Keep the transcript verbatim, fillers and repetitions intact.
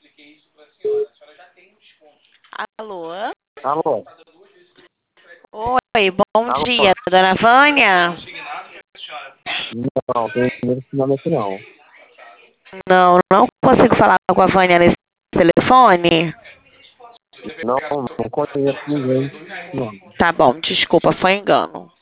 Alô? Alô? Oi, bom Alô? dia, dona Vânia? Não, tem esse nome aqui não. Não, não consigo falar com a Vânia nesse telefone. Não, não conheço ninguém. Não. Tá bom, desculpa, foi engano.